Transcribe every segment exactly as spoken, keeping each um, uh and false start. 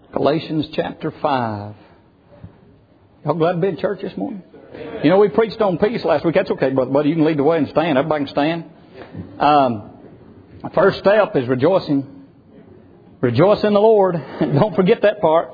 Galatians chapter five. Y'all glad to be in church this morning? You know, we preached on peace last week. That's okay, Brother Buddy. You can lead the way and stand. Everybody can stand. Um, the first step is rejoicing. Rejoice in the Lord. Don't forget that part.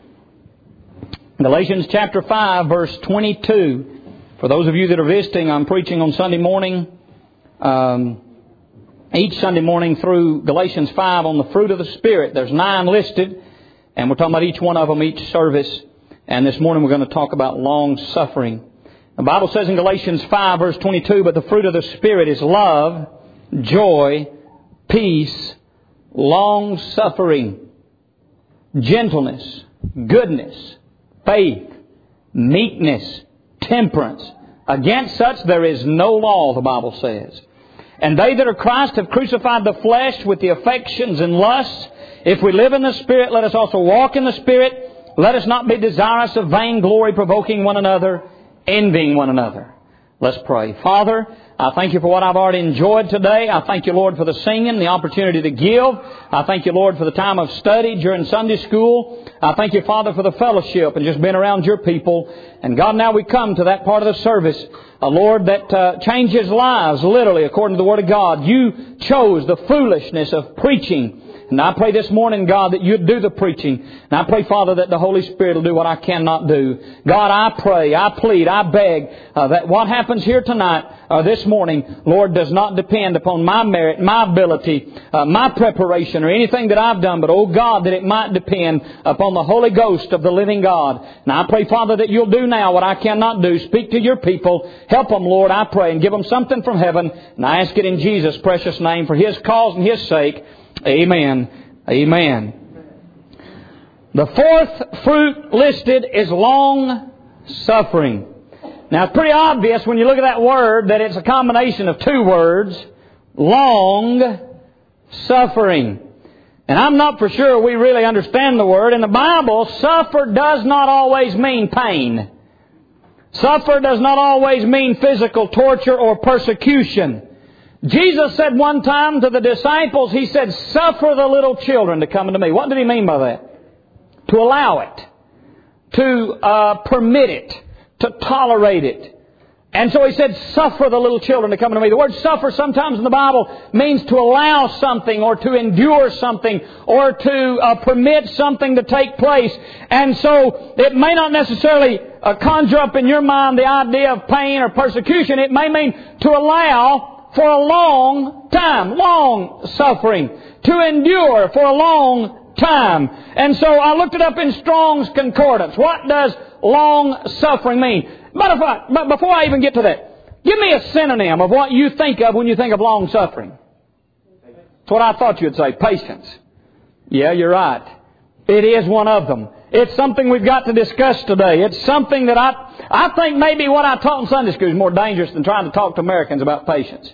Galatians chapter five, verse twenty-two. For those of you that are visiting, I'm preaching on Sunday morning. Um, each Sunday morning through Galatians five on the fruit of the Spirit. There's nine listed. And we're talking about each one of them, each service. And this morning we're going to talk about long suffering. The Bible says in Galatians five verse twenty-two, but the fruit of the Spirit is love, joy, peace, long suffering, gentleness, goodness, faith, meekness, temperance. Against such there is no law, the Bible says. And they that are Christ have crucified the flesh with the affections and lusts. If we live in the Spirit, let us also walk in the Spirit. Let us not be desirous of vainglory, provoking one another, envying one another. Let's pray. Father, I thank You for what I've already enjoyed today. I thank You, Lord, for the singing, the opportunity to give. I thank You, Lord, for the time of study during Sunday school. I thank You, Father, for the fellowship and just being around Your people. And God, now we come to that part of the service, a Lord, that uh, changes lives, literally, according to the Word of God. You chose the foolishness of preaching. And I pray this morning, God, that You'd do the preaching. And I pray, Father, that the Holy Spirit will do what I cannot do. God, I pray, I plead, I beg uh, that what happens here tonight or this morning, Lord, does not depend upon my merit, my ability, uh, my preparation, or anything that I've done. But, oh God, that it might depend upon the Holy Ghost of the living God. And I pray, Father, that You'll do now what I cannot do. Speak to Your people. Help them, Lord, I pray, and give them something from heaven. And I ask it in Jesus' precious name for His cause and His sake. Amen. Amen. The fourth fruit listed is long suffering. Now, it's pretty obvious when you look at that word that it's a combination of two words. Long suffering. And I'm not for sure we really understand the word. In the Bible, suffer does not always mean pain. Suffer does not always mean physical torture or persecution. Jesus said one time to the disciples, He said, suffer the little children to come unto Me. What did He mean by that? To allow it. To uh, permit it. To tolerate it. And so He said, suffer the little children to come unto Me. The word suffer sometimes in the Bible means to allow something or to endure something or to uh, permit something to take place. And so it may not necessarily uh, conjure up in your mind the idea of pain or persecution. It may mean to allow for a long time. Long suffering. To endure for a long time. And so I looked it up in Strong's Concordance. What does long suffering mean? But, if I, but before I even get to that, give me a synonym of what you think of when you think of long suffering. That's what I thought you'd say. Patience. Yeah, you're right. It is one of them. It's something we've got to discuss today. It's something that I, I think maybe what I taught in Sunday school is more dangerous than trying to talk to Americans about patience.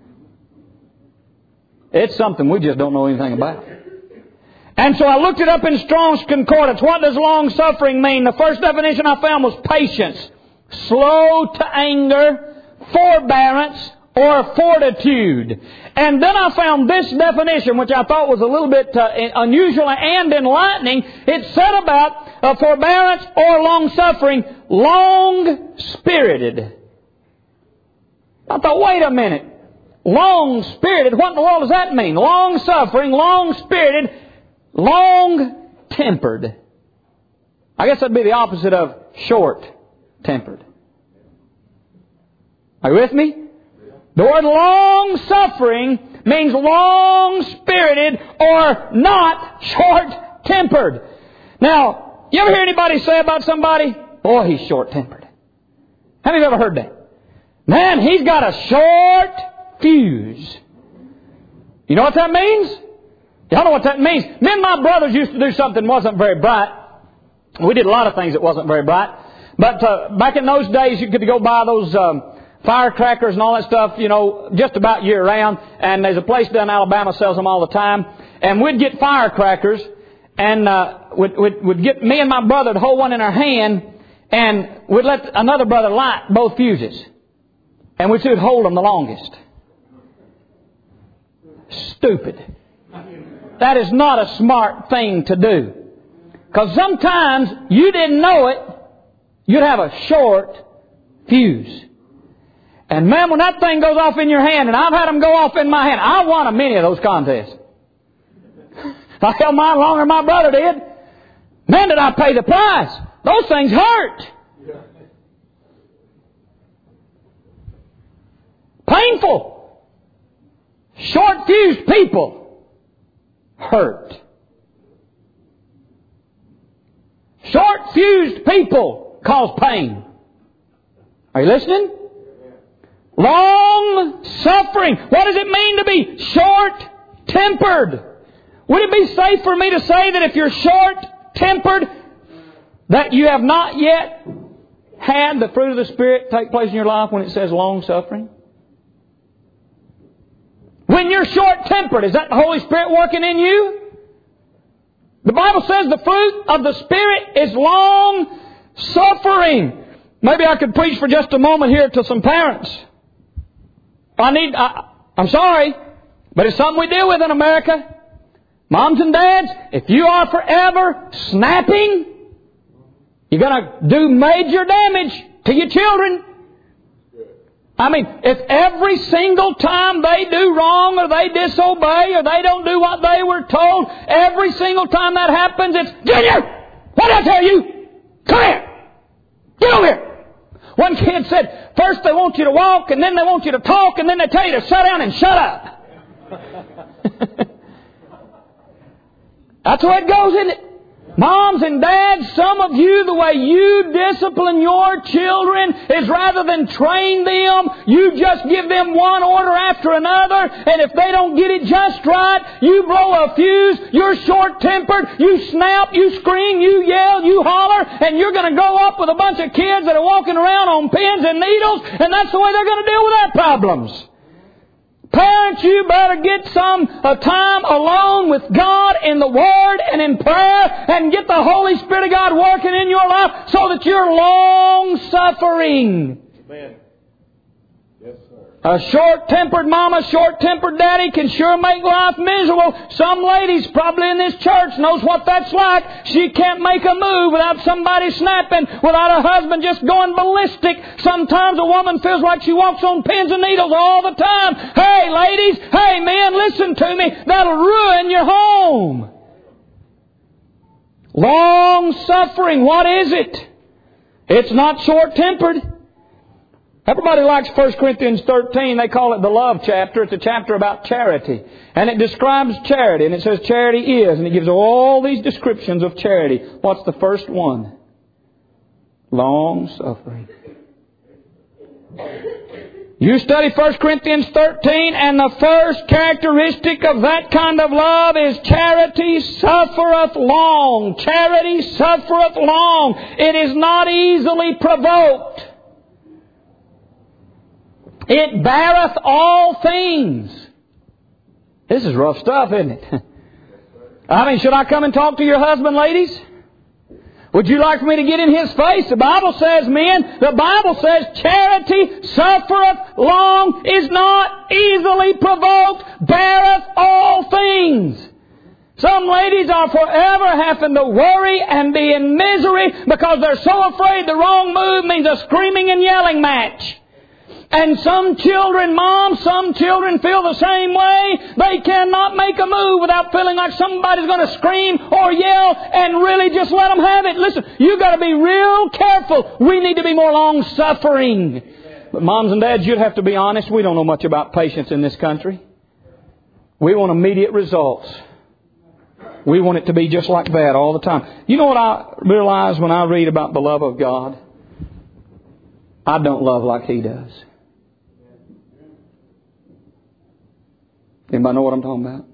It's something we just don't know anything about. And so I looked it up in Strong's Concordance. What does long suffering mean? The first definition I found was patience. Slow to anger, forbearance, or fortitude. And then I found this definition, which I thought was a little bit uh, unusual and enlightening. It said about uh, forbearance or long suffering, long-spirited. I thought, wait a minute. Long-spirited, what in the world does that mean? Long-suffering, long-spirited, long-tempered. I guess that'd be the opposite of short-tempered. Are you with me? The word long-suffering means long-spirited or not short-tempered. Now, you ever hear anybody say about somebody, boy, he's short-tempered? How many of you ever heard that? Man, he's got a short fuse. You know what that means? Y'all know what that means. Me and my brothers used to do something that wasn't very bright. We did a lot of things that wasn't very bright. But uh, back in those days, you could go buy those um, firecrackers and all that stuff, you know, just about year round. And there's a place down in Alabama sells them all the time. And we'd get firecrackers and uh, we'd, we'd, we'd get me and my brother to hold one in our hand, and we'd let another brother light both fuses. And we should hold them the longest. Stupid. That is not a smart thing to do. Because sometimes you didn't know it, you'd have a short fuse. And man, when that thing goes off in your hand, and I've had them go off in my hand, I won a many of those contests. I held mine longer than my brother did. Man, did I pay the price. Those things hurt. Painful. Short-fused people hurt. Short-fused people cause pain. Are you listening? Long suffering. What does it mean to be short-tempered? Would it be safe for me to say that if you're short-tempered, that you have not yet had the fruit of the Spirit take place in your life when it says long-suffering? When you're short-tempered, is that the Holy Spirit working in you? The Bible says the fruit of the Spirit is long-suffering. Maybe I could preach for just a moment here to some parents. I need, I, I'm sorry, but it's something we deal with in America. Moms and dads, if you are forever snapping, you're going to do major damage to your children. I mean, if every single time they do wrong or they disobey or they don't do what they were told, every single time that happens, it's, Junior, what did I tell you? Come here. Get over here. One kid said, first they want you to walk, and then they want you to talk, and then they tell you to sit down and shut up. That's the way it goes, isn't it? Moms and dads, some of you, the way you discipline your children is rather than train them, you just give them one order after another, and if they don't get it just right, you blow a fuse, you're short-tempered, you snap, you scream, you yell, you holler, and you're going to grow up with a bunch of kids that are walking around on pins and needles, and that's the way they're going to deal with their problems. Parents, you better get some uh, time alone with God in the Word and in prayer and get the Holy Spirit of God working in your life so that you're long-suffering. Amen. Yes, sir. A short-tempered mama, short-tempered daddy can sure make life miserable. Some ladies probably in this church knows what that's like. She can't make a move without somebody snapping, without a husband just going ballistic. Sometimes a woman feels like she walks on pins and needles all the time. Hey, ladies, hey, men, listen to me. That'll ruin your home. Long-suffering, what is it? It's not short-tempered. Everybody likes First Corinthians thirteen. They call it the love chapter. It's a chapter about charity. And it describes charity. And it says charity is. And it gives all these descriptions of charity. What's the first one? Long-suffering. You study First Corinthians thirteen, and the first characteristic of that kind of love is charity suffereth long. Charity suffereth long. It is not easily provoked. It beareth all things. This is rough stuff, isn't it? I mean, should I come and talk to your husband, ladies? Would you like for me to get in his face? The Bible says, men, the Bible says, charity suffereth long, is not easily provoked, beareth all things. Some ladies are forever having to worry and be in misery because they're so afraid the wrong move means a screaming and yelling match. And some children, Mom, some children feel the same way. They cannot make a move without feeling like somebody's going to scream or yell and really just let them have it. Listen, you've got to be real careful. We need to be more long-suffering. But moms and dads, you'd have to be honest. We don't know much about patience in this country. We want immediate results. We want it to be just like that all the time. You know what I realize when I read about the love of God? I don't love like He does. Anybody know what I'm talking about?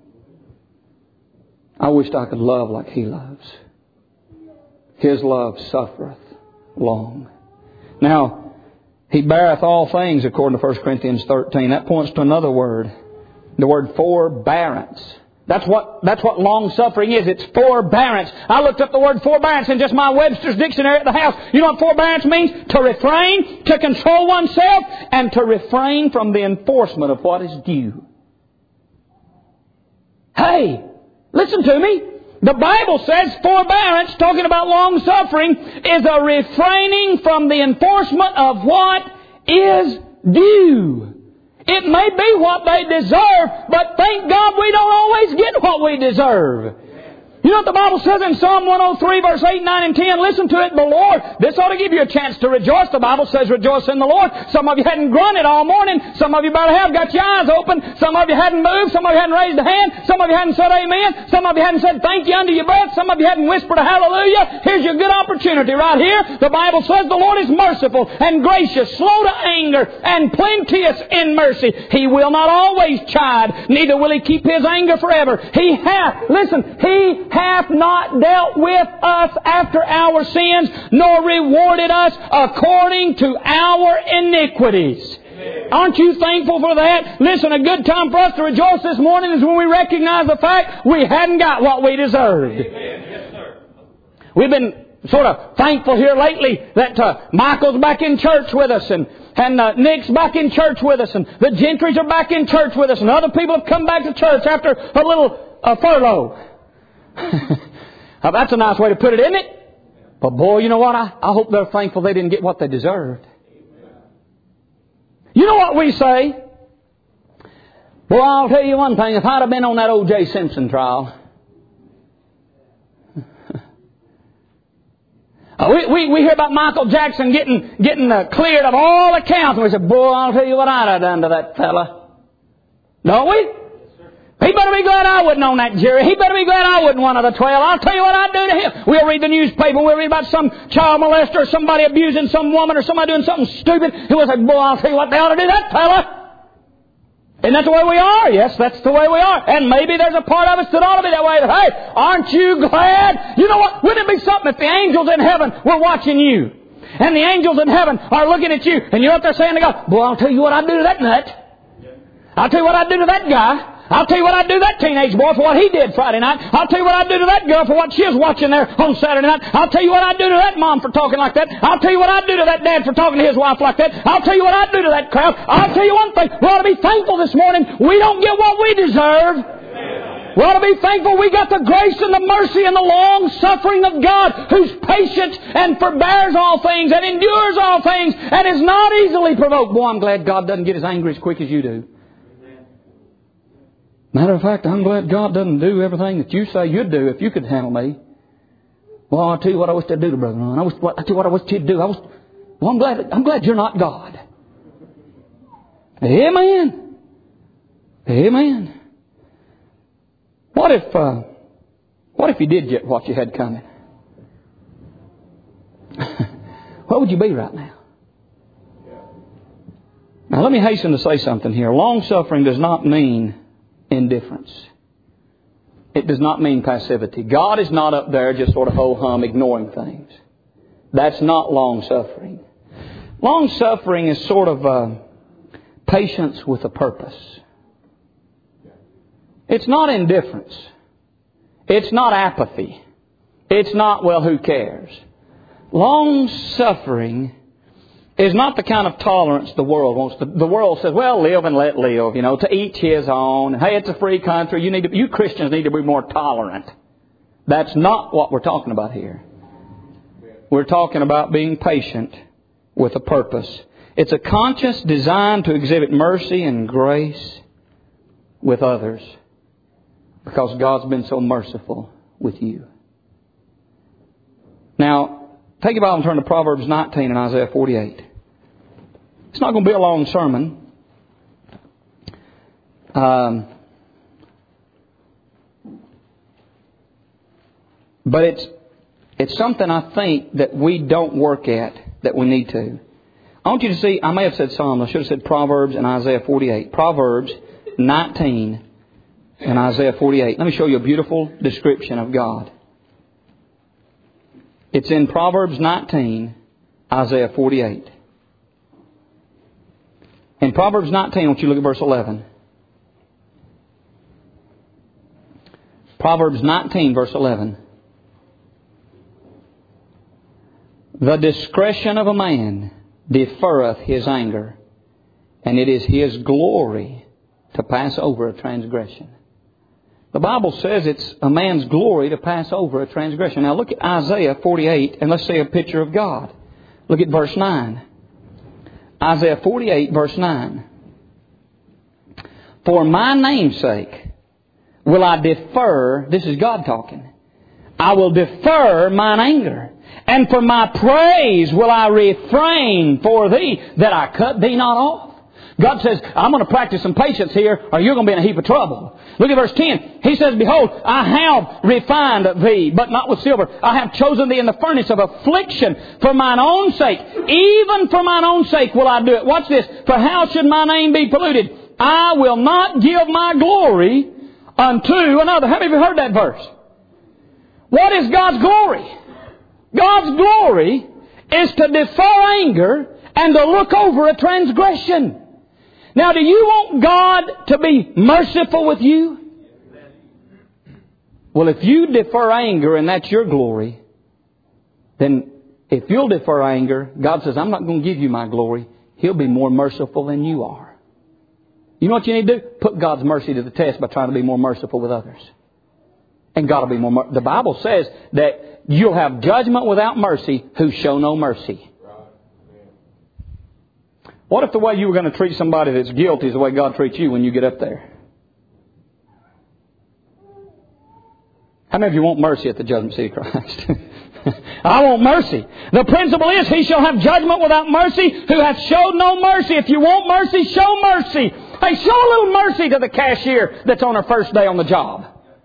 I wished I could love like He loves. His love suffereth long. Now, He beareth all things according to First Corinthians thirteen. That points to another word. The word forbearance. That's what, that's what long-suffering is. It's forbearance. I looked up the word forbearance in just my Webster's dictionary at the house. You know what forbearance means? To refrain, to control oneself, and to refrain from the enforcement of what is due. Hey, listen to me. The Bible says forbearance, talking about long suffering, is a refraining from the enforcement of what is due. It may be what they deserve, but thank God we don't always get what we deserve. You know what the Bible says in Psalm one oh three, verse eight, nine, and ten? Listen to it. The Lord, this ought to give you a chance to rejoice. The Bible says rejoice in the Lord. Some of you hadn't grunted all morning. Some of you better have got your eyes open. Some of you hadn't moved. Some of you hadn't raised a hand. Some of you hadn't said amen. Some of you hadn't said thank you under your breath. Some of you hadn't whispered a hallelujah. Here's your good opportunity right here. The Bible says the Lord is merciful and gracious, slow to anger, and plenteous in mercy. He will not always chide, neither will He keep His anger forever. He hath, listen, He hath not dealt with us after our sins, nor rewarded us according to our iniquities. Amen. Aren't you thankful for that? Listen, a good time for us to rejoice this morning is when we recognize the fact we hadn't got what we deserved. Amen. Yes, sir. We've been sort of thankful here lately that uh, Michael's back in church with us, and And uh, Nick's back in church with us, and the Gentrys are back in church with us, and other people have come back to church after a little uh, furlough. That's a nice way to put it, isn't it? But boy, you know what? I, I hope they're thankful they didn't get what they deserved. You know what we say? Well, I'll tell you one thing. If I'd have been on that O J Simpson trial, we, we, we hear about Michael Jackson getting getting uh, cleared of all accounts, and we say, boy, I'll tell you what I'd have done to that fella. Don't we? He better be glad I wasn't on that jury. He better be glad I wasn't one of the twelve. I'll tell you what I'd do to him. We'll read the newspaper. We'll read about some child molester or somebody abusing some woman or somebody doing something stupid. He will say, boy, I'll tell you what, they ought to do that fella. Isn't that the way we are? Yes, that's the way we are. And maybe there's a part of us that ought to be that way. That, hey, aren't you glad? You know what? Wouldn't it be something if the angels in heaven were watching you? And the angels in heaven are looking at you. And you know what they're saying to God? Boy, I'll tell you what I'd do to that nut. I'll tell you what I'd do to that guy. I'll tell you what I'd do to that teenage boy for what he did Friday night. I'll tell you what I'd do to that girl for what she was watching there on Saturday night. I'll tell you what I'd do to that mom for talking like that. I'll tell you what I'd do to that dad for talking to his wife like that. I'll tell you what I'd do to that crowd. I'll tell you one thing. We ought to be thankful this morning. We don't get what we deserve. We ought to be thankful we got the grace and the mercy and the long suffering of God, who's patient and forbears all things and endures all things and is not easily provoked. Boy, I'm glad God doesn't get as angry as quick as you do. Matter of fact, I'm glad God doesn't do everything that you say you'd do if you could handle me. Well, I'll tell you what I wish they'd do to Brother Ron. I wish, I'll tell you what I wish you'd do. I wish, well, I'm glad, I'm glad you're not God. Amen. Amen. What if, uh, what if you did get what you had coming? What would you be right now? Now, let me hasten to say something here. Long suffering does not mean indifference. It does not mean passivity. God is not up there just sort of ho-hum ignoring things. That's not long suffering. Long suffering is sort of uh, patience with a purpose. It's not indifference. It's not apathy. It's not, well, who cares? Long suffering is not the kind of tolerance the world wants. The, the world says, well, live and let live, you know, to each his own. Hey, it's a free country. You need to, you Christians need to be more tolerant. That's not what we're talking about here. We're talking about being patient with a purpose. It's a conscious design to exhibit mercy and grace with others because God's been so merciful with you. Now, take your Bible and turn to Proverbs nineteen and Isaiah forty-eight. It's not going to be a long sermon. Um, but it's it's something I think that we don't work at that we need to. I want you to see, I may have said Psalms. I should have said Proverbs and Isaiah forty-eight. Proverbs nineteen and Isaiah forty-eight. Let me show you a beautiful description of God. It's in Proverbs nineteen, Isaiah forty-eight. In Proverbs nineteen, I want you to look at verse eleven. Proverbs nineteen, verse eleven. The discretion of a man deferreth his anger, and it is his glory to pass over a transgression. The Bible says it's a man's glory to pass over a transgression. Now look at Isaiah forty-eight and let's see a picture of God. Look at verse nine. Isaiah forty-eight verse nine. For my name's sake will I defer, this is God talking, I will defer mine anger, and for my praise will I refrain for thee, that I cut thee not off. God says, I'm going to practice some patience here, or you're going to be in a heap of trouble. Look at verse ten. He says, Behold, I have refined thee, but not with silver. I have chosen thee in the furnace of affliction for mine own sake. Even for mine own sake will I do it. Watch this. For how should my name be polluted? I will not give my glory unto another. How many of you heard that verse? What is God's glory? God's glory is to defer anger and to look over a transgression. Now, do you want God to be merciful with you? Well, if you defer anger and that's your glory, then if you'll defer anger, God says, I'm not going to give you my glory. He'll be more merciful than you are. You know what you need to do? Put God's mercy to the test by trying to be more merciful with others. And God will be more merciful. The Bible says that you'll have judgment without mercy who show no mercy. What if the way you were going to treat somebody that's guilty is the way God treats you when you get up there? How many of you want mercy at the judgment seat of Christ? I want mercy. The principle is, he shall have judgment without mercy who hath showed no mercy. If you want mercy, show mercy. Hey, show a little mercy to the cashier that's on her first day on the job.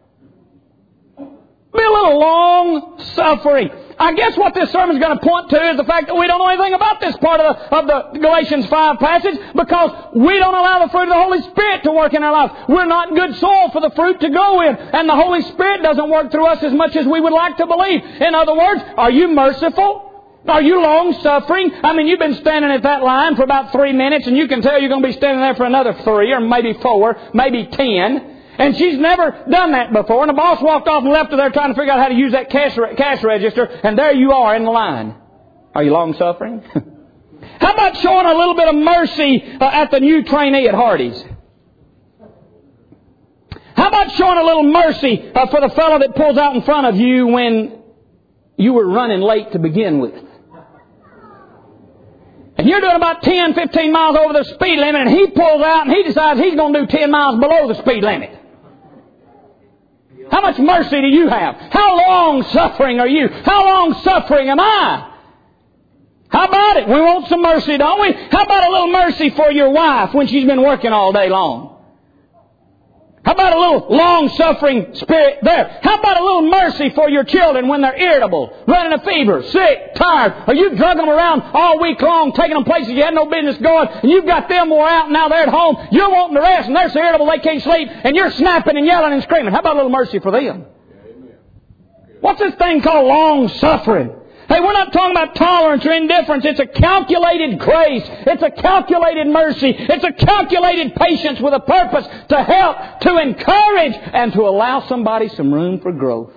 Be a little long suffering. I guess what this sermon is going to point to is the fact that we don't know anything about this part of the, of the Galatians five passage, because we don't allow the fruit of the Holy Spirit to work in our lives. We're not good soil for the fruit to go in. And the Holy Spirit doesn't work through us as much as we would like to believe. In other words, are you merciful? Are you long-suffering? I mean, you've been standing at that line for about three minutes, and you can tell you're going to be standing there for another three, or maybe four, maybe ten. And she's never done that before. And the boss walked off and left her there trying to figure out how to use that cash, cash register. And there you are in the line. Are you long-suffering? How about showing a little bit of mercy uh, at the new trainee at Hardee's? How about showing a little mercy uh, for the fellow that pulls out in front of you when you were running late to begin with? And you're doing about ten, fifteen miles over the speed limit, and he pulls out and he decides he's going to do ten miles below the speed limit. How much mercy do you have? How long-suffering are you? How long-suffering am I? How about it? We want some mercy, don't we? How about a little mercy for your wife when she's been working all day long? How about a little long-suffering spirit there? How about a little mercy for your children when they're irritable, running a fever, sick, tired, or you've drug them around all week long, taking them places you had no business going, and you've got them wore out, and now they're at home, you're wanting to rest, and they're so irritable they can't sleep, and you're snapping and yelling and screaming. How about a little mercy for them? What's this thing called long-suffering? Hey, we're not talking about tolerance or indifference. It's a calculated grace. It's a calculated mercy. It's a calculated patience with a purpose to help, to encourage, and to allow somebody some room for growth.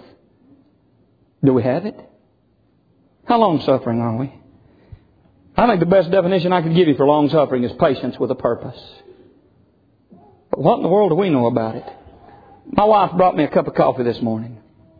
Do we have it? How long-suffering are we? I think the best definition I could give you for long-suffering is patience with a purpose. But what in the world do we know about it? My wife brought me a cup of coffee this morning.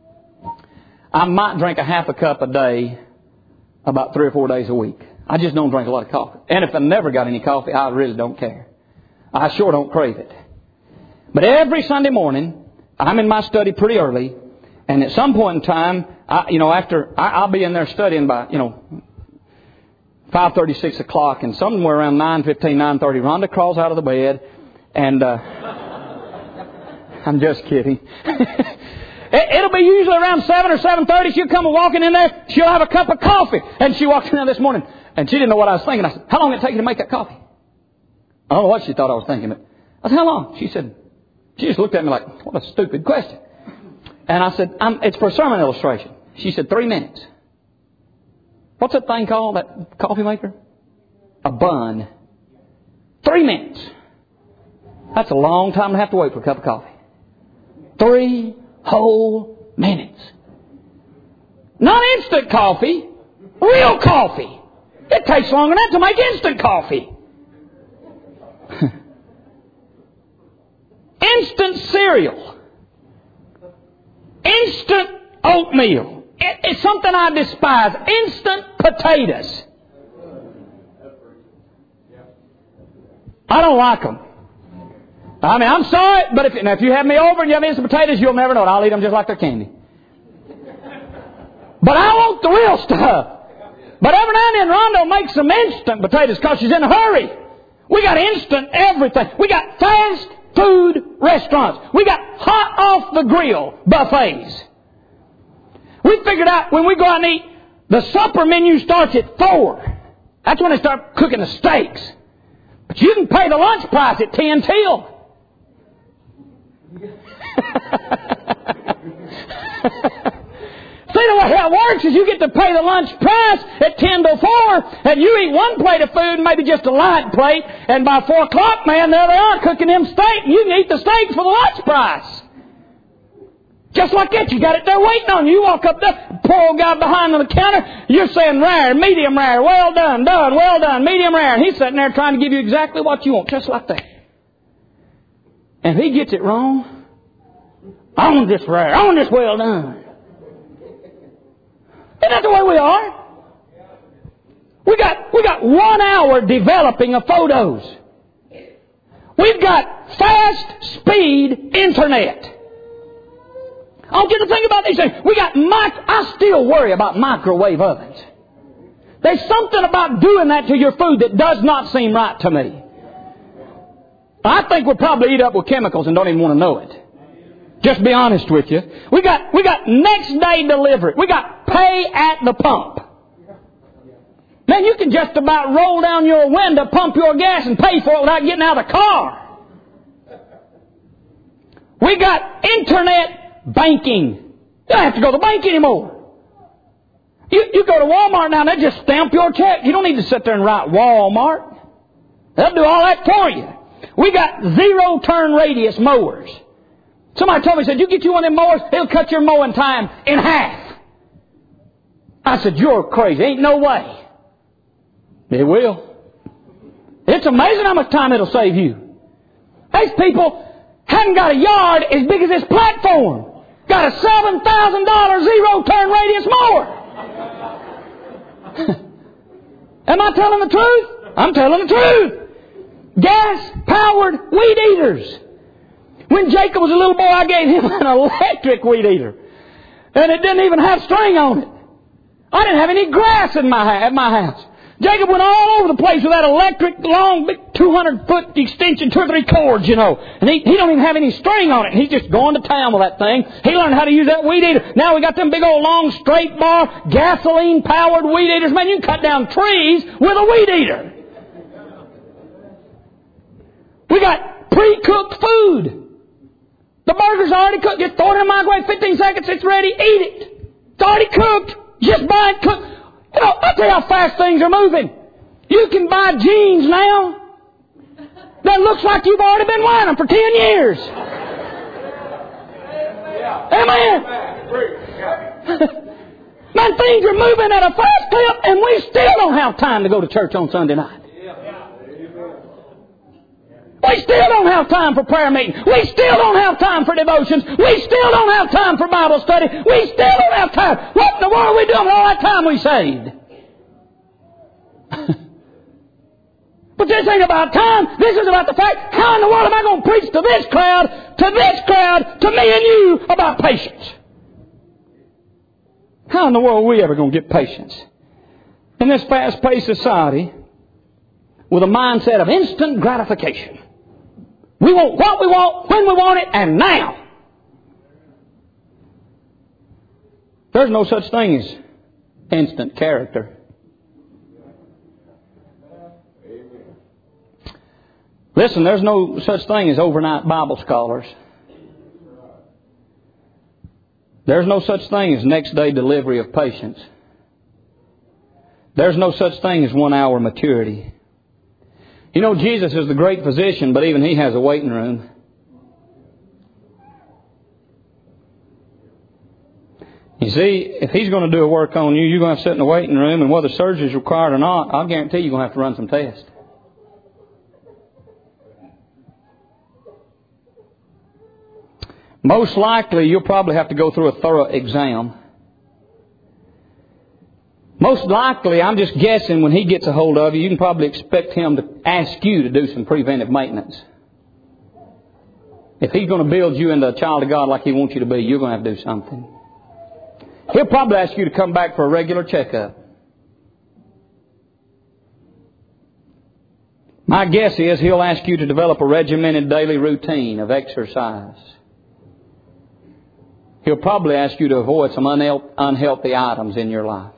I might drink a half a cup a day about three or four days a week. I just don't drink a lot of coffee. And if I never got any coffee, I really don't care. I sure don't crave it. But every Sunday morning, I'm in my study pretty early. And at some point in time, I, you know, after I, I'll be in there studying by, you know, five thirty, six o'clock. And somewhere around nine fifteen, nine thirty, Rhonda crawls out of the bed. And uh, I'm just kidding. It'll be usually around seven or seven thirty. She'll come walking in there. She'll have a cup of coffee. And she walked in there this morning. And she didn't know what I was thinking. I said, how long did it take you to make that coffee? I don't know what she thought I was thinking. But I said, how long? She said, she just looked at me like, what a stupid question. And I said, I'm, it's for a sermon illustration. She said, three minutes. What's that thing called, that coffee maker? A bun. Three minutes. That's a long time to have to wait for a cup of coffee. Three whole minutes. Not instant coffee. Real coffee. It takes longer than that to make instant coffee. Instant cereal. instant oatmeal. It, it's something I despise. Instant potatoes. I don't like them. I mean, I'm sorry, but if, now if you have me over and you have instant potatoes, you'll never know it. I'll eat them just like they're candy. But I want the real stuff. But every now and then Rondo makes some instant potatoes because she's in a hurry. We got instant everything. We got fast food restaurants. We got hot off the grill buffets. We figured out when we go out and eat, the supper menu starts at four. That's when they start cooking the steaks. But you can pay the lunch price at ten till. See, the way how it works is you get to pay the lunch price at ten to four, and you eat one plate of food, maybe just a light plate, and by four o'clock, man, there they are cooking them steaks. You can eat the steaks for the lunch price. Just like that, you got it there waiting on you. You walk up there, poor old guy behind on the counter, you're saying rare, medium rare, well done, done, well done, medium rare, and he's sitting there trying to give you exactly what you want, just like that. And if he gets it wrong, I want this rare, I want this well done. Isn't that the way we are? We got, we got one hour developing of photos. We've got fast speed internet. I want you to think about these things. We got mic. I still worry about microwave ovens. There's something about doing that to your food that does not seem right to me. I think we'll probably eat up with chemicals and don't even want to know it. Just be honest with you. We got we got next day delivery. We got pay at the pump. Man, you can just about roll down your window, pump your gas, and pay for it without getting out of the car. We got internet banking. You don't have to go to the bank anymore. You, you go to Walmart now, and they just stamp your check. You don't need to sit there and write Walmart. They'll do all that for you. We got zero turn radius mowers. Somebody told me, said, you get you one of them mowers, it'll cut your mowing time in half. I said, you're crazy. Ain't no way. It will. It's amazing how much time it'll save you. These people haven't got a yard as big as this platform. Got a seven thousand dollars zero turn radius mower. Am I telling the truth? I'm telling the truth. Gas-powered weed eaters. When Jacob was a little boy, I gave him an electric weed eater. And it didn't even have string on it. I didn't have any grass in my, at my house. Jacob went all over the place with that electric, long, big two hundred foot extension, two or three cords, you know. And he, he don't even have any string on it. He's just going to town with that thing. He learned how to use that weed eater. Now we got them big old long straight bar, gasoline-powered weed eaters. Man, you can cut down trees with a weed eater. We got pre-cooked food. The burger's already cooked. Just throw it in the microwave, fifteen seconds, it's ready. Eat it. It's already cooked. Just buy it cooked. You know, I'll tell you how fast things are moving. You can buy jeans now that looks like you've already been wearing them for ten years. Amen. Man, things are moving at a fast clip, and we still don't have time to go to church on Sunday night. We still don't have time for prayer meeting. We still don't have time for devotions. We still don't have time for Bible study. We still don't have time. What in the world are we doing with all that time we saved? But this ain't about time. This is about the fact, how in the world am I going to preach to this crowd, to this crowd, to me and you about patience? How in the world are we ever going to get patience? In this fast-paced society, with a mindset of instant gratification. We want what we want, when we want it, and now. There's no such thing as instant character. Listen, there's no such thing as overnight Bible scholars. There's no such thing as next day delivery of patience. There's no such thing as one hour maturity. You know, Jesus is the great physician, but even He has a waiting room. You see, if He's going to do a work on you, you're going to have to sit in the waiting room, and whether surgery is required or not, I'll guarantee you're going to have to run some tests. most likely you'll probably have to go through a thorough exam. Most likely, I'm just guessing, when he gets a hold of you, you can probably expect him to ask you to do some preventive maintenance. If he's going to build you into a child of God like he wants you to be, you're going to have to do something. He'll probably ask you to come back for a regular checkup. My guess is he'll ask you to develop a regimented daily routine of exercise. He'll probably ask you to avoid some unhealthy items in your life.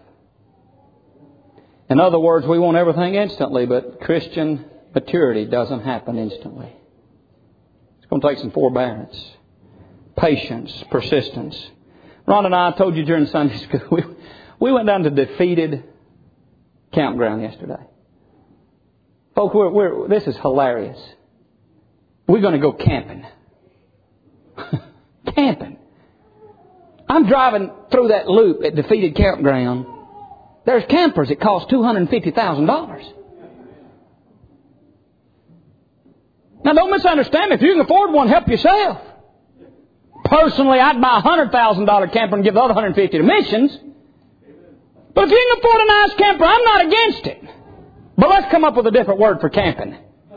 In other words, we want everything instantly, but Christian maturity doesn't happen instantly. It's going to take some forbearance, patience, persistence. Ron and I told you during Sunday school, we, we went down to Defeated Campground yesterday. Folks, we're, we're, this is hilarious. We're going to go camping. Camping. I'm driving through that loop at Defeated Campground. There's campers that cost two hundred fifty thousand dollars. Now, don't misunderstand me. If you can afford one, help yourself. Personally, I'd buy a one hundred thousand dollars camper and give the other one hundred fifty thousand dollars to missions. But if you can afford a nice camper, I'm not against it. But let's come up with a different word for camping.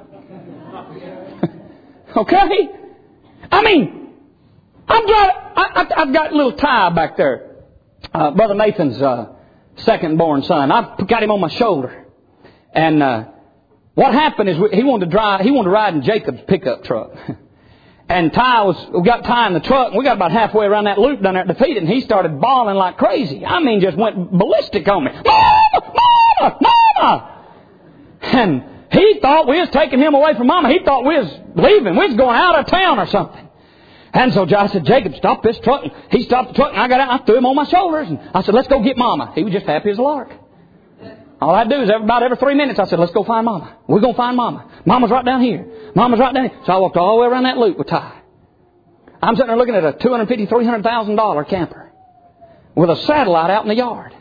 Okay? I mean, I'm driving, I, I, I've got a little Ty back there. Uh, Brother Nathan's uh, second-born son. I've got him on my shoulder. And uh, what happened is he wanted to drive. He wanted to ride in Jacob's pickup truck. And Ty was, we got Ty in the truck, and we got about halfway around that loop down there at Defeated, and he started bawling like crazy. I mean, just went ballistic on me. Mama! Mama! Mama! And he thought we was taking him away from Mama. He thought we was leaving. We was going out of town or something. And so I said, Jacob, stop this truck. And he stopped the truck, and I got out and I threw him on my shoulders. And I said, let's go get Mama. He was just happy as a lark. All I'd do is every, about every three minutes, I said, let's go find Mama. We're going to find Mama. Mama's right down here. Mama's right down here. So I walked all the way around that loop with Ty. I'm sitting there looking at a two hundred fifty thousand dollars, three hundred thousand dollars camper with a satellite out in the yard.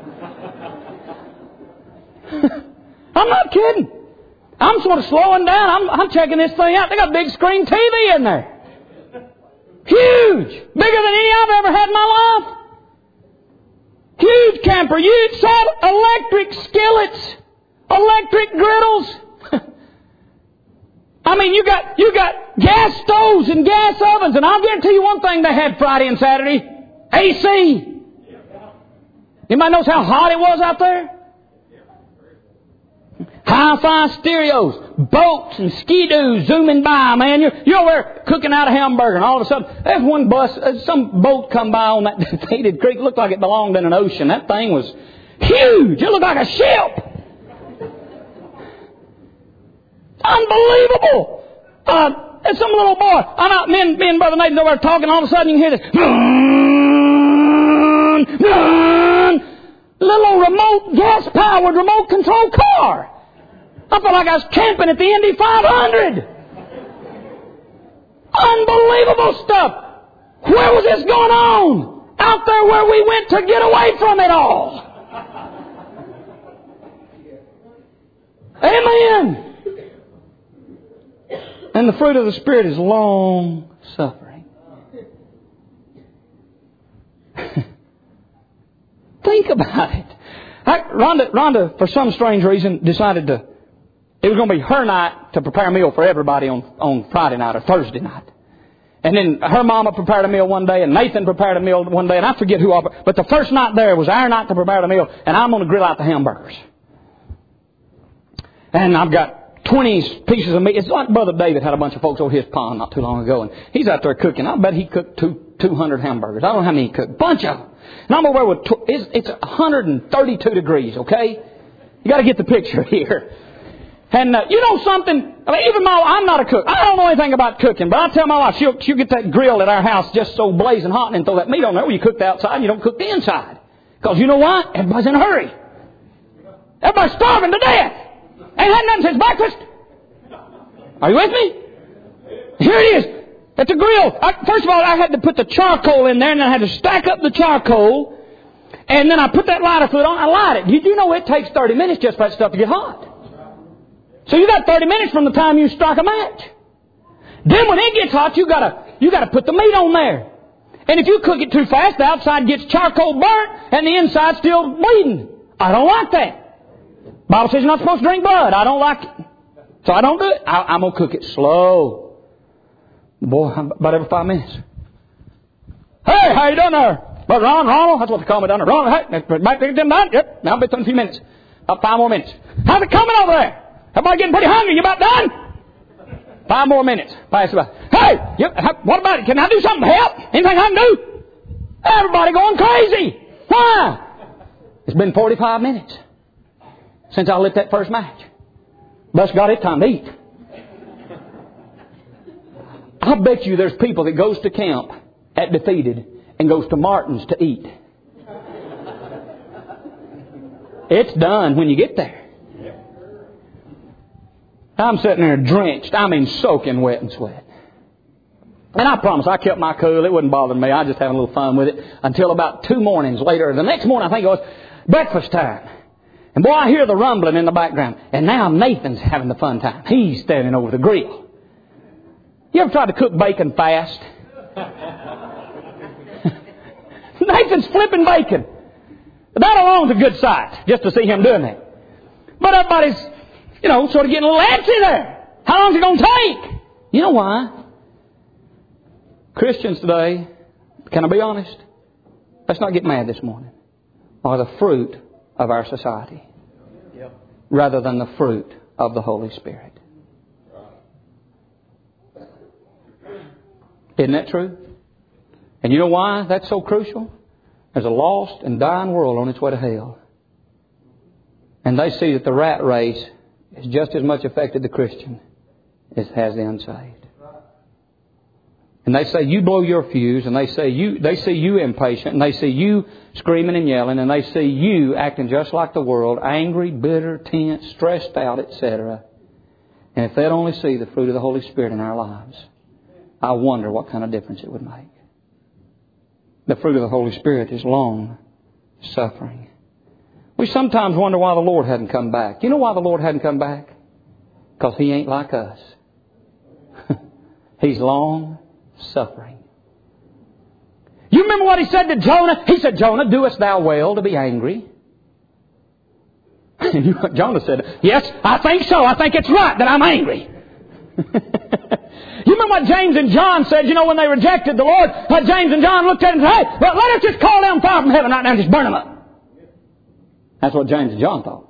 I'm not kidding. I'm sort of slowing down. I'm, I'm checking this thing out. They got a big screen T V in there. Huge. Bigger than any I've ever had in my life. Huge camper. Huge set. Electric skillets. Electric griddles. I mean, you got, you got gas stoves and gas ovens. And I'll guarantee you one thing they had Friday and Saturday. A C. Anybody knows how hot it was out there? Hi-fi stereos, boats and ski-doos zooming by, man. You're, you're over there cooking out a hamburger, and all of a sudden, there's one bus, some boat come by on that Defeated Creek. It looked like it belonged in an ocean. That thing was huge. It looked like a ship. Unbelievable. Uh, there's some little boy. I'm out, me and, me and Brother Nathan over there talking, all of a sudden you can hear this. Little remote, gas-powered, remote-control car. I felt like I was camping at the Indy five hundred. Unbelievable stuff. Where was this going on? Out there where we went to get away from it all. Amen. And the fruit of the Spirit is long suffering. Think about it. I, Rhonda, Rhonda, for some strange reason, decided to, it was going to be her night to prepare a meal for everybody on, on Friday night or Thursday night. And then her mama prepared a meal one day, and Nathan prepared a meal one day, and I forget who all, but the first night there was our night to prepare the meal, and I'm going to grill out the hamburgers. And I've got twenty pieces of meat. It's like Brother David had a bunch of folks over his pond not too long ago, and he's out there cooking. I bet he cooked two, 200 hamburgers. I don't know how many he cooked. Bunch of them. And I'm over with, tw- it's, it's one hundred thirty-two degrees, okay? You got to get the picture here. And uh, you know something? I mean, even my, I'm not a cook. I don't know anything about cooking, but I tell my wife, she'll, she'll get that grill at our house just so blazing hot and then throw that meat on there. Well, you cook the outside and you don't cook the inside. Because you know what? Everybody's in a hurry. Everybody's starving to death. Ain't had nothing since breakfast. Are you with me? Here it is. At the grill. I, first of all, I had to put the charcoal in there, and then I had to stack up the charcoal. And then I put that lighter fluid on. I light it. Did you know it takes thirty minutes just for that stuff to get hot? So you got thirty minutes from the time you strike a match. Then when it gets hot, you gotta, you got to put the meat on there. And if you cook it too fast, the outside gets charcoal burnt and the inside's still bleeding. I don't like that. The Bible says you're not supposed to drink blood. I don't like it. So I don't do it. I, I'm going to cook it slow. Boy, about every five minutes. Hey, how you doing there? Brother Ron, Ronald, that's what they call me down there. Ronald, hey, might be done done. Yep, now I'll be done in a few minutes. About five more minutes. How's it coming over there? Everybody getting pretty hungry. You about done? Five more minutes. Pass it by. Hey, you, what about it? Can I do something to help? Anything I can do? Everybody going crazy. Why? It's been forty-five minutes since I lit that first match. Bless God, it's time to eat. I bet you there's people that goes to camp at Defeated and goes to Martin's to eat. It's done when you get there. I'm sitting there drenched. I mean soaking wet and sweat. And I promise I kept my cool. It wouldn't bother me. I was just having a little fun with it until about two mornings later. The next morning I think it was breakfast time. And boy, I hear the rumbling in the background. And now Nathan's having the fun time. He's standing over the grill. You ever tried to cook bacon fast? Nathan's flipping bacon. That alone's a good sight, just to see him doing that. But everybody's, you know, sort of getting a little antsy there. How long's it going to take? You know why? Christians today, can I be honest? Let's not get mad this morning. Are the fruit of our society. Yep. Rather than the fruit of the Holy Spirit. Isn't that true? And you know why that's so crucial? There's a lost and dying world on its way to hell. And they see that the rat race has just as much affected the Christian as has the unsaved. And they say you blow your fuse, and they say you they see you impatient, and they see you screaming and yelling, and they see you acting just like the world, angry, bitter, tense, stressed out, et cetera. And if they'd only see the fruit of the Holy Spirit in our lives, I wonder what kind of difference it would make. The fruit of the Holy Spirit is long suffering. We sometimes wonder why the Lord hadn't come back. You know why the Lord hadn't come back? Because He ain't like us. He's long suffering. You remember what He said to Jonah? He said, Jonah, doest thou well to be angry? And Jonah said, yes, I think so. I think it's right that I'm angry. You remember what James and John said, you know, when they rejected the Lord? Uh, James and John looked at him and said, hey, well, let us just call down fire from heaven right now and just burn them up. That's what James and John thought.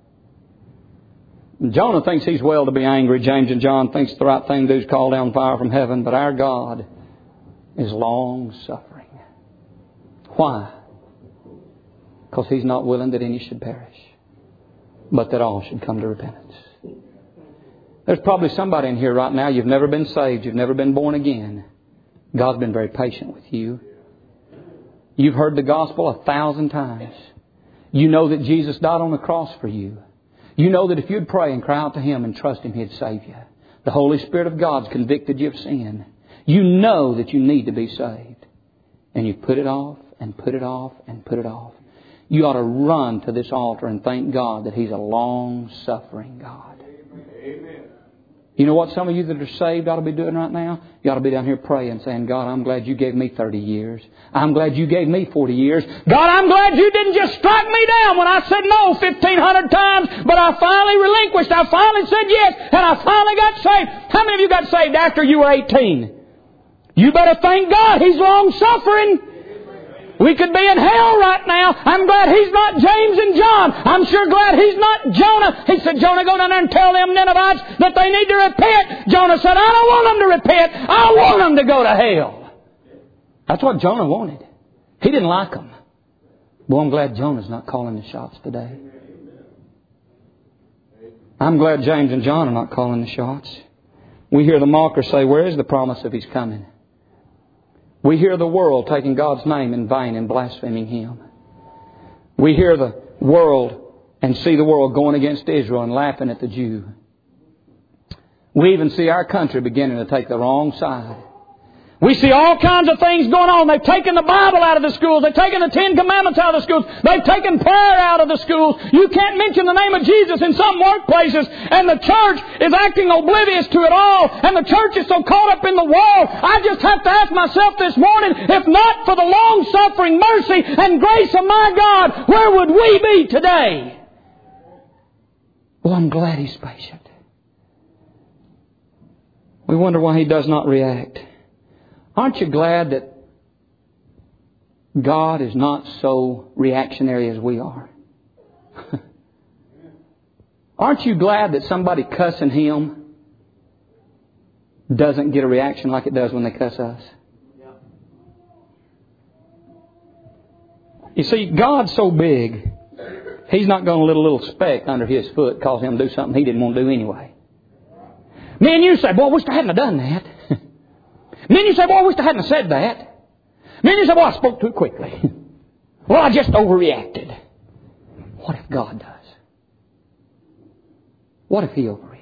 Jonah thinks he's well to be angry. James and John thinks the right thing to do is call down fire from heaven. But our God is long suffering. Why? Because He's not willing that any should perish, but that all should come to repentance. There's probably somebody in here right now, you've never been saved, you've never been born again. God's been very patient with you. You've heard the gospel a thousand times. You know that Jesus died on the cross for you. You know that if you'd pray and cry out to Him and trust Him, He'd save you. The Holy Spirit of God's convicted you of sin. You know that you need to be saved. And you put it off and put it off and put it off. You ought to run to this altar and thank God that He's a long-suffering God. Amen. You know what some of you that are saved ought to be doing right now? You ought to be down here praying, saying, God, I'm glad You gave me thirty years. I'm glad You gave me forty years. God, I'm glad You didn't just strike me down when I said no fifteen hundred times, but I finally relinquished. I finally said yes, and I finally got saved. How many of you got saved after you were eighteen? You better thank God He's long-suffering. We could be in hell right now. I'm glad He's not James and John. I'm sure glad He's not Jonah. He said, Jonah, go down there and tell them Ninevites that they need to repent. Jonah said, I don't want them to repent. I want them to go to hell. That's what Jonah wanted. He didn't like them. Boy, I'm glad Jonah's not calling the shots today. I'm glad James and John are not calling the shots. We hear the mockers say, where is the promise of His coming? We hear the world taking God's name in vain and blaspheming Him. We hear the world and see the world going against Israel and laughing at the Jew. We even see our country beginning to take the wrong side. We see all kinds of things going on. They've taken the Bible out of the schools. They've taken the Ten Commandments out of the schools. They've taken prayer out of the schools. You can't mention the name of Jesus in some workplaces, and the church is acting oblivious to it all, and the church is so caught up in the wall. I just have to ask myself this morning, if not for the long-suffering mercy and grace of my God, where would we be today? Well, I'm glad He's patient. We wonder why He does not react. Aren't you glad that God is not so reactionary as we are? Aren't you glad that somebody cussing Him doesn't get a reaction like it does when they cuss us? You see, God's so big, He's not going to let a little speck under His foot cause Him to do something He didn't want to do anyway. Me and you say, boy, I wish I hadn't have done that. Me and you say, boy, I wish I hadn't have said that. Me and you say, well, I spoke too quickly. Well, I just overreacted. What if God does? What if He overreacts?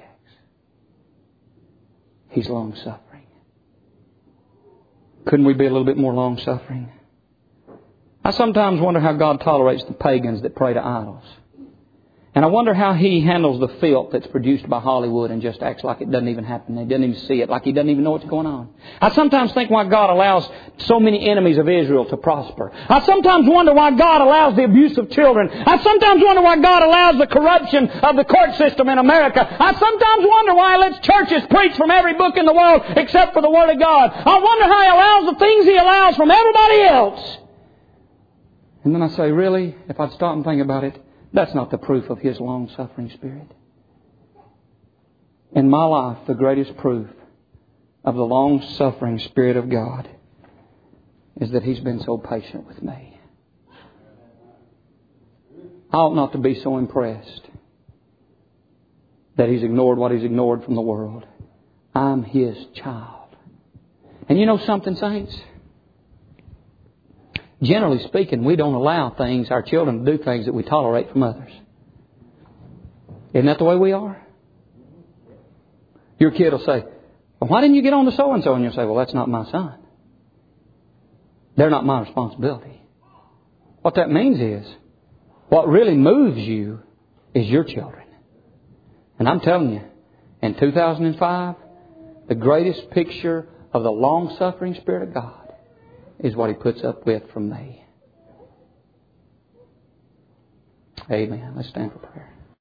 He's long-suffering. Couldn't we be a little bit more long-suffering? I sometimes wonder how God tolerates the pagans that pray to idols. And I wonder how He handles the filth that's produced by Hollywood and just acts like it doesn't even happen. He doesn't even see it, like He doesn't even know what's going on. I sometimes think why God allows so many enemies of Israel to prosper. I sometimes wonder why God allows the abuse of children. I sometimes wonder why God allows the corruption of the court system in America. I sometimes wonder why He lets churches preach from every book in the world except for the Word of God. I wonder how He allows the things He allows from everybody else. And then I say, really, if I'd stop and think about it, that's not the proof of His long-suffering Spirit. In my life, the greatest proof of the long-suffering Spirit of God is that He's been so patient with me. I ought not to be so impressed that He's ignored what He's ignored from the world. I'm His child. And you know something, saints? Generally speaking, we don't allow things, our children, to do things that we tolerate from others. Isn't that the way we are? Your kid will say, well, why didn't you get on to so-and-so? And you'll say, well, that's not my son. They're not my responsibility. What that means is, what really moves you is your children. And I'm telling you, in two thousand five, the greatest picture of the long-suffering Spirit of God is what He puts up with from me. Amen. Let's stand for prayer.